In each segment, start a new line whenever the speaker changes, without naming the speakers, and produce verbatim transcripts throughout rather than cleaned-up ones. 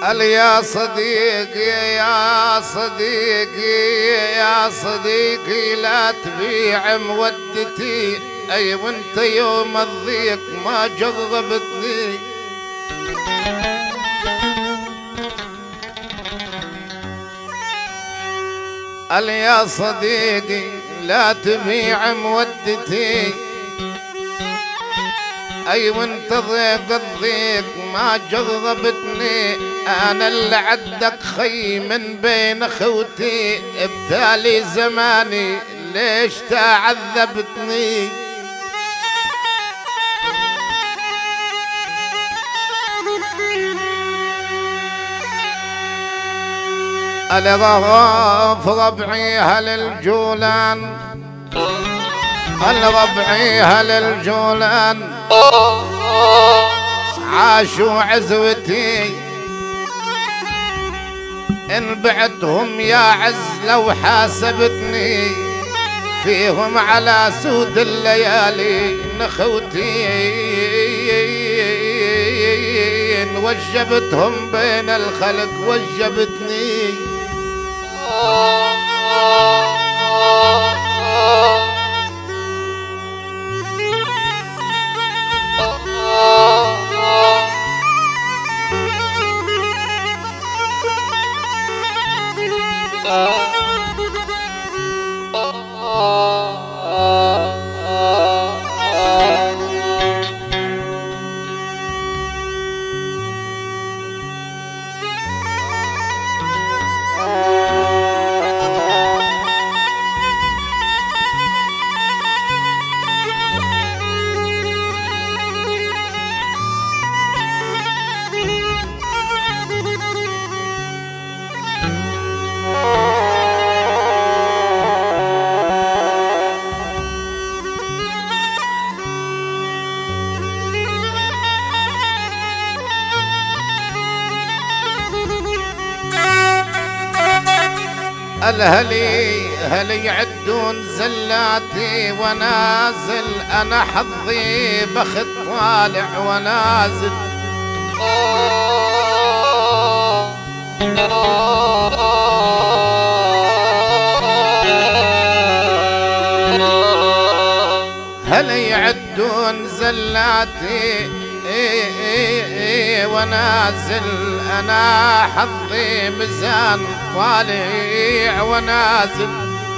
قال يا صديقي يا صديقي يا صديقي لا تبيع مودتي، اي وانت يوم الضيق ما جربتني. قال يا صديقي لا تبيع مودتي، اي وانت ضيق الضيق ما جربتني. انا اللي عدك خي من بين اخوتي، ابتالي زماني ليش تعذبتني. الغراف ربعي هل الجولان، الربعي هل الجولان عاشوا عزوتي. إن بعتهم يا عز لو حاسبتني، فيهم على سود الليالي نخوتي. وجبتهم بين الخلق وجبتني. الهلي هلي يعدون زلاتي ونازل، انا حظي بخت طالع ونازل. هلي يعدون زلاتي إيه إيه إيه ونازل، انا حظي ميزان طالع ونازل.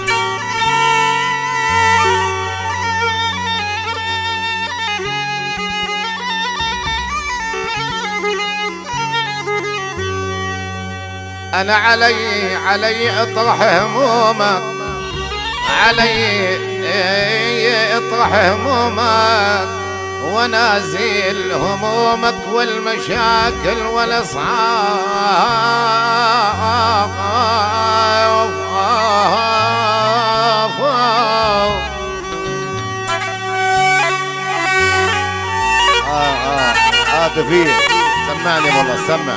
انا علي علي اطرح همومك، علي اطرح همومك ونازل همومك والمشاكل والاصعاب. اه اه اه تفيد سمعني والله سمع.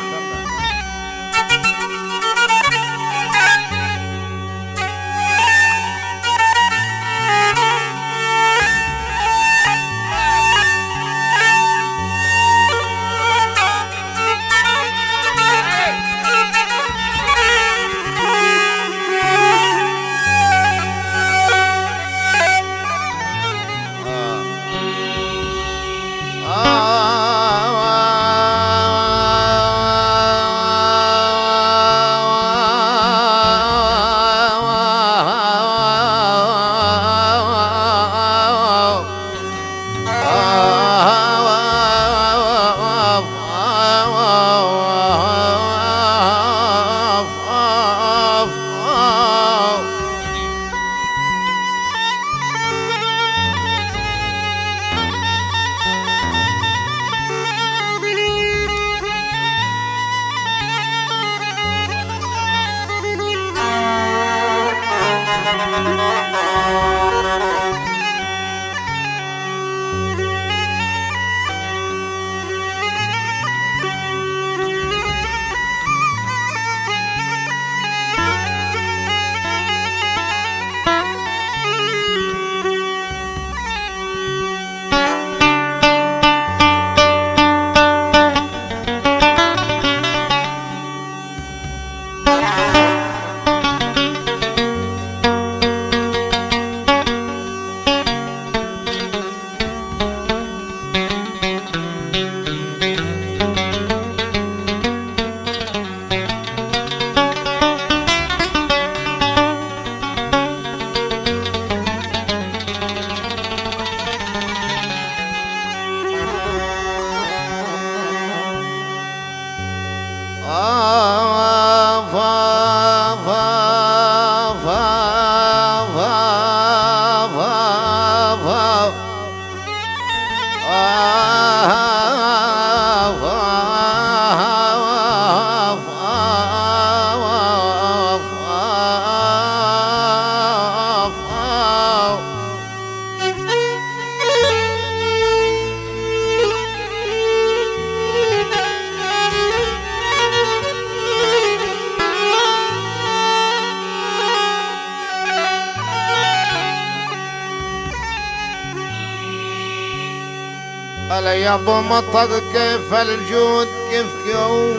ألا يا ابو مطر كيف الجود كيف كيو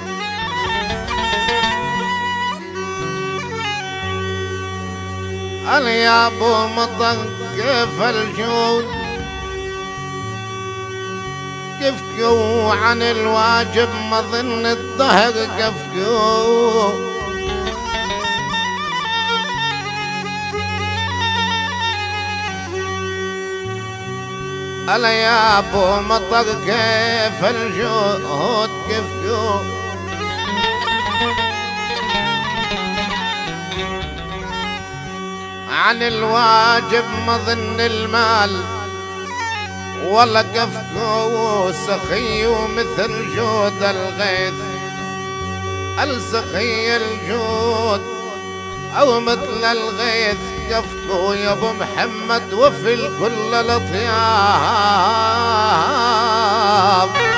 ألا يا ابو مطر كيف الجود كيف كيو عن الواجب مظن الظهر كيف كيو ألا يا ابو مطر كيف الجود كيف كيو عن الواجب مظن المال والله كفكو سخي مثل جود الغيث السخي الجود او مثل الغيث كفكو يا ابو محمد وفي الكل الاطياب